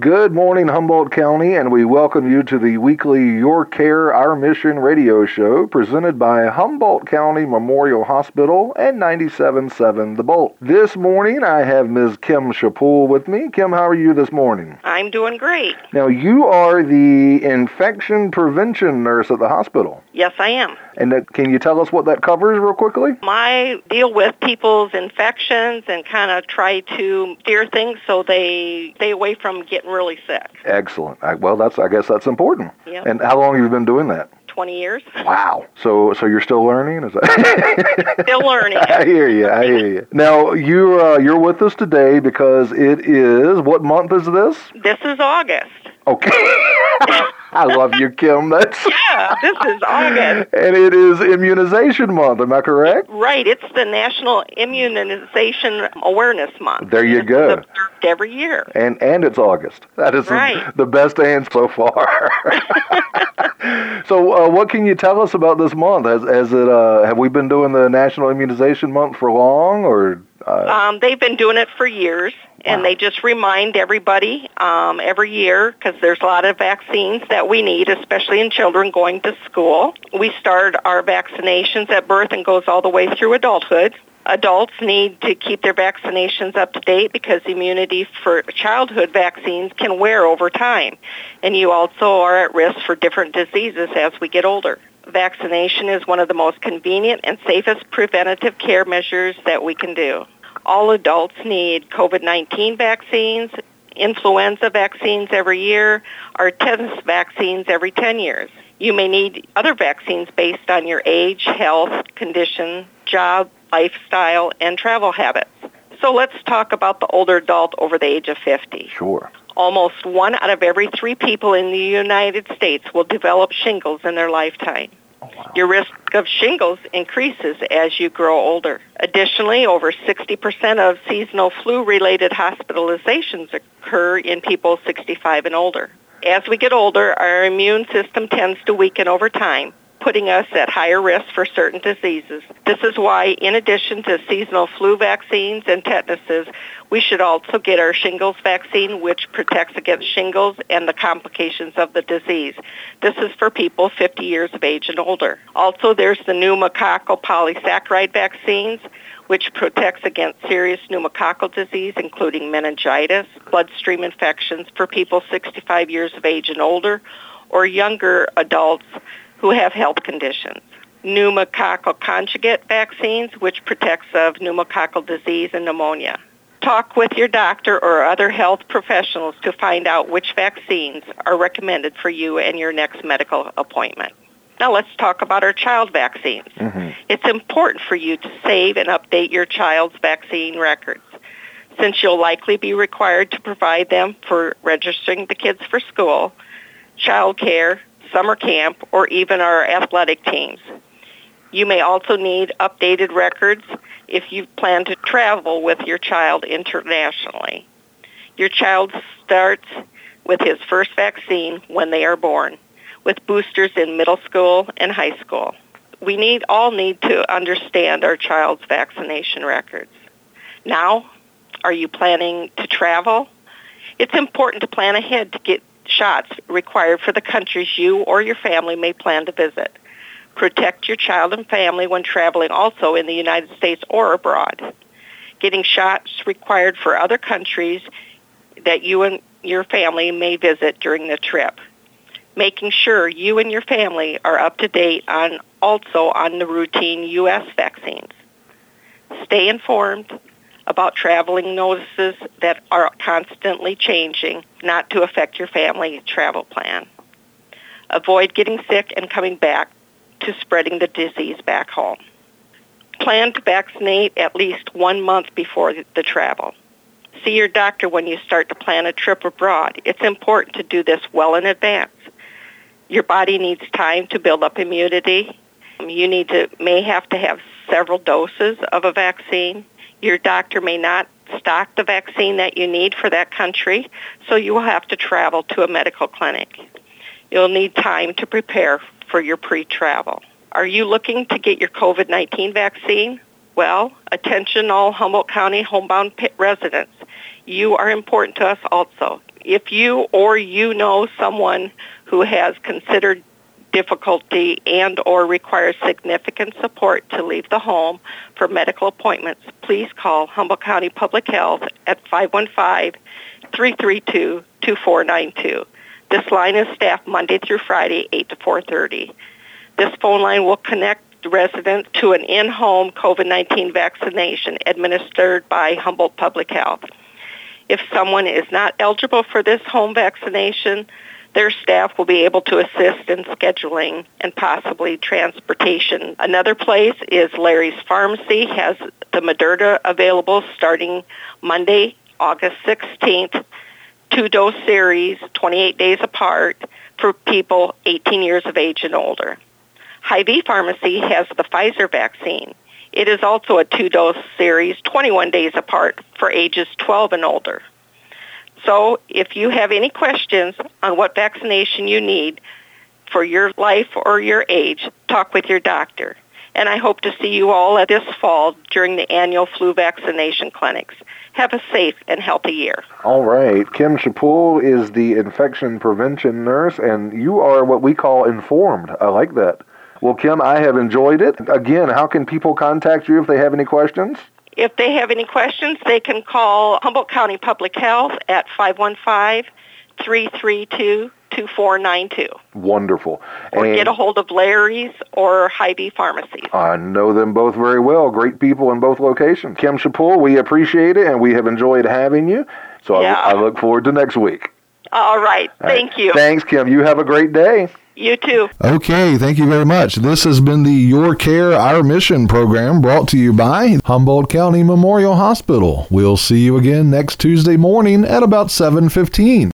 Good morning, Humboldt County, and we welcome you to the weekly Your Care, Our Mission radio show presented by Humboldt County Memorial Hospital and 97.7 The Bolt. This morning, I have Ms. Kim Shapul with me. Kim, how are you this morning? I'm doing great. Now, you are the infection prevention nurse at the hospital. Yes, I am. And can you tell us what that covers real quickly? I deal with people's infections and kind of try to steer things so they stay away from getting really sick. Excellent. I guess that's important. Yep. And how long have you been doing that? 20 years. Wow. So you're still learning? Is that Still learning. I hear you. Now, you're with us today because it is, what month is this? This is August. Okay. I love you, Kim. Yeah, this is August. And it is immunization month, am I correct? Right. It's the National Immunization Awareness Month. There you go. It's observed every year. And it's August. That is right. the best answer so far. So what can you tell us about this month? Have we been doing the National Immunization Month for long, or? They've been doing it for years, and Wow. they just remind everybody every year because there's a lot of vaccines that we need, especially in children going to school. We start our vaccinations at birth and goes all the way through adulthood. Adults need to keep their vaccinations up to date because immunity for childhood vaccines can wear over time, and you also are at risk for different diseases as we get older. Vaccination is one of the most convenient and safest preventative care measures that we can do. All adults need COVID-19 vaccines, influenza vaccines every year, or tetanus vaccines every 10 years. You may need other vaccines based on your age, health, condition, job, lifestyle, and travel habits. So let's talk about the older adult over the age of 50. Sure. Almost 1 out of every 3 people in the United States will develop shingles in their lifetime. Oh, wow. Your risk of shingles increases as you grow older. Additionally, over 60% of seasonal flu-related hospitalizations occur in people 65 and older. As we get older, our immune system tends to weaken over time, putting us at higher risk for certain diseases. This is why, in addition to seasonal flu vaccines and tetanuses, we should also get our shingles vaccine, which protects against shingles and the complications of the disease. This is for people 50 years of age and older. Also, there's the pneumococcal polysaccharide vaccines, which protects against serious pneumococcal disease, including meningitis, bloodstream infections for people 65 years of age and older, or younger adults who have health conditions. Pneumococcal conjugate vaccines, which protects of pneumococcal disease and pneumonia. Talk with your doctor or other health professionals to find out which vaccines are recommended for you and your next medical appointment. Now let's talk about our child vaccines. Mm-hmm. It's important for you to save and update your child's vaccine records, since you'll likely be required to provide them for registering the kids for school, child care, summer camp, or even our athletic teams. You may also need updated records if you plan to travel with your child internationally. Your child starts with his first vaccine when they are born, with boosters in middle school and high school. We all need to understand our child's vaccination records. Now, are you planning to travel? It's important to plan ahead to get shots required for the countries you or your family may plan to visit. Protect your child and family when traveling also in the United States or abroad. Getting shots required for other countries that you and your family may visit during the trip. Making sure you and your family are up to date on the routine U.S. vaccines. Stay informed about traveling notices that are constantly changing, not to affect your family travel plan. Avoid getting sick and coming back to spreading the disease back home. Plan to vaccinate at least 1 month before the travel. See your doctor when you start to plan a trip abroad. It's important to do this well in advance. Your body needs time to build up immunity. You may have to have several doses of a vaccine. Your doctor may not stock the vaccine that you need for that country, so you will have to travel to a medical clinic. You'll need time to prepare for your pre-travel. Are you looking to get your COVID-19 vaccine? Well, attention all Humboldt County homebound residents. You are important to us also. If you or you know someone who has considered difficulty and or requires significant support to leave the home for medical appointments, please call Humboldt County Public Health at 515-332-2492. This line is staffed Monday through Friday, 8 to 4:30. This phone line will connect the resident to an in-home COVID-19 vaccination administered by Humboldt Public Health. If someone is not eligible for this home vaccination, their staff will be able to assist in scheduling and possibly transportation. Another place is Larry's Pharmacy has the Moderna available starting Monday, August 16th, 2-dose series, 28 days apart for people 18 years of age and older. Hy-Vee Pharmacy has the Pfizer vaccine. It is also a 2-dose series, 21 days apart for ages 12 and older. So if you have any questions on what vaccination you need for your life or your age, talk with your doctor. And I hope to see you all this fall during the annual flu vaccination clinics. Have a safe and healthy year. All right. Kim Chapul is the infection prevention nurse, and you are what we call informed. I like that. Well, Kim, I have enjoyed it. Again, how can people contact you if they have any questions? If they have any questions, they can call Humboldt County Public Health at 515-332-2492. Wonderful. Or get a hold of Larry's or Hy-Vee Pharmacies. I know them both very well. Great people in both locations. Kim Chapul, we appreciate it, and we have enjoyed having you. So yeah. I look forward to next week. All right. Thank you. Thanks, Kim. You have a great day. You too. Okay, thank you very much. This has been the Your Care, Our Mission program brought to you by Humboldt County Memorial Hospital. We'll see you again next Tuesday morning at about 7:15.